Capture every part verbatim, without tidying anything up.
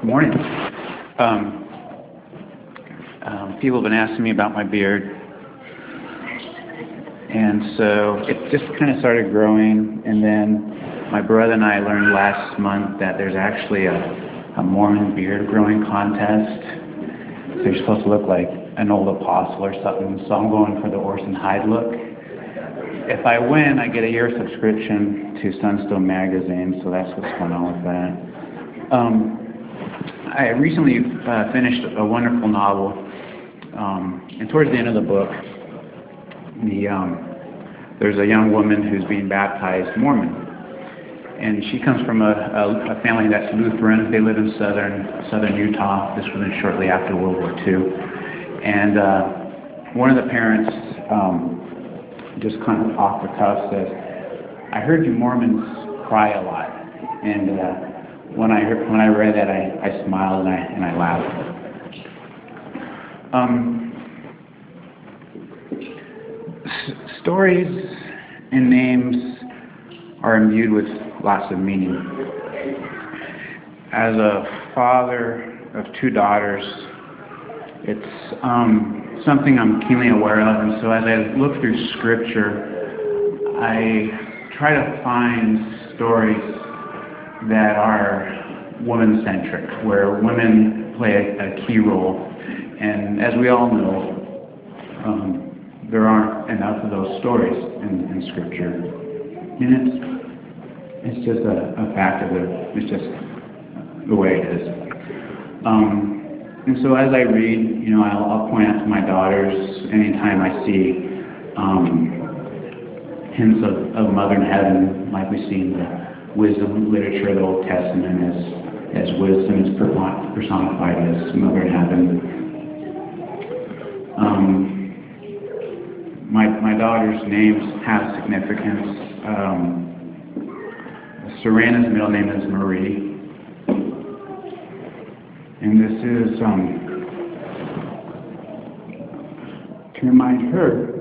Morning. Um, um, people have been asking me about my beard, and so it just kind of started growing, and then my brother and I learned last month that there's actually a, a Mormon beard growing contest. So you're supposed to look like an old apostle or something, so I'm going for the Orson Hyde look. If I win, I get a year subscription to Sunstone magazine, so that's what's going on with that. Um, I recently uh, finished a wonderful novel, um, and towards the end of the book, the um, there's a young woman who's being baptized Mormon, and she comes from a, a, a family that's Lutheran. They live in southern southern Utah. This was shortly after World War Two, and uh, one of the parents um, just kind of off the cuff says, "I heard you Mormons cry a lot," and uh, When I heard, when I read that, I, I smiled and I and I laughed. Um, s- stories and names are imbued with lots of meaning. As a father of two daughters, it's um, something I'm keenly aware of, and so as I look through Scripture, I try to find stories that are woman-centric, where women play a, a key role. And as we all know, um, there aren't enough of those stories in, in Scripture. And it's it's just a, a fact of it. It's just the way it is. Um, and so as I read, you know, I'll, I'll point out to my daughters anytime I see um, hints of, of Mother in Heaven, like we see in the wisdom literature of the Old Testament, as as wisdom is personified as Mother in Heaven. Um, my my daughter's names have significance. Um, Serena's middle name is Marie, and this is um, to remind her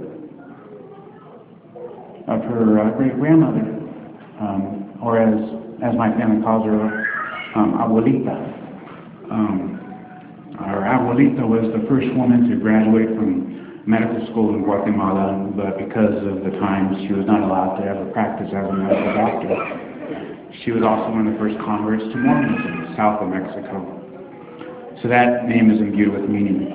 of her uh, great grandmother. Um, or as as my family calls her, um, abuelita. Um, our abuelita was the first woman to graduate from medical school in Guatemala, but because of the times, she was not allowed to ever practice as a medical doctor. She was also one of the first converts to Mormonism, south of Mexico. So that name is imbued with meaning.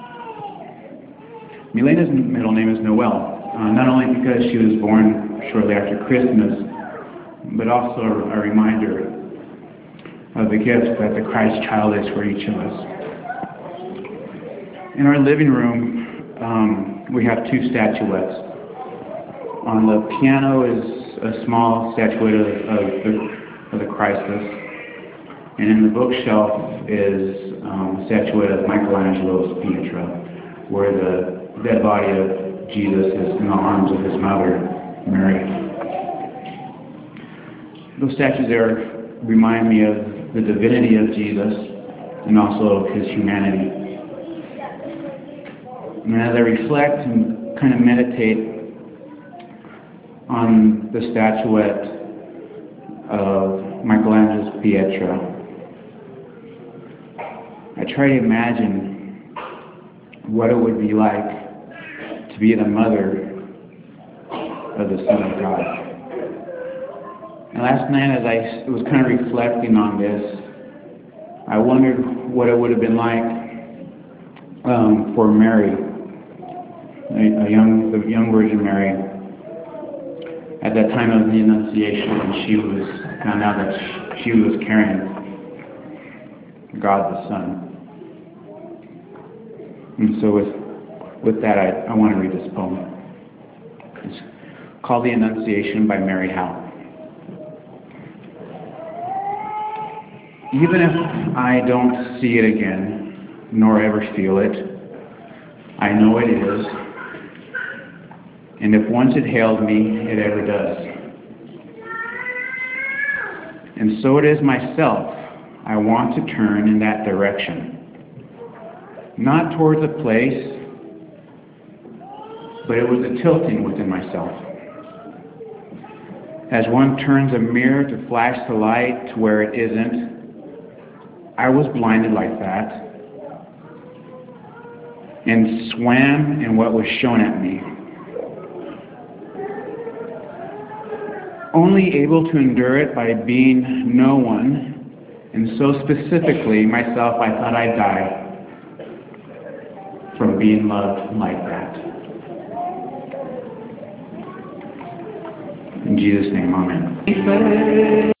Milena's middle name is Noel, uh, not only because she was born shortly after Christmas, but also a reminder of the gift that the Christ child is for each of us. In our living room, um, we have two statuettes. On the piano is a small statuette of, of, the, of the Christus, and in the bookshelf is um, a statuette of Michelangelo's Pietra, where the dead body of Jesus is in the arms of his mother, Mary. Those statues there remind me of the divinity of Jesus and also of his humanity. And as I reflect and kind of meditate on the statuette of Michelangelo's Pietra, I try to imagine what it would be like to be the mother of the Son of God. And last night, as I was kind of reflecting on this, I wondered what it would have been like um, for Mary, a, a young, the young Virgin Mary, at that time of the Annunciation, when she was found out that she, she was carrying God the Son. And so, with with that, I, I want to read this poem. It's called The Annunciation by Mary Howe. Even if I don't see it again, nor ever feel it, I know it is. And if once it hailed me, it ever does. And so it is myself I want to turn in that direction. Not towards a place, but it was a tilting within myself. As one turns a mirror to flash the light to where it isn't, I was blinded like that and swam in what was shown at me. Only able to endure it by being no one, and so specifically myself, I thought I'd die from being loved like that. In Jesus' name, amen.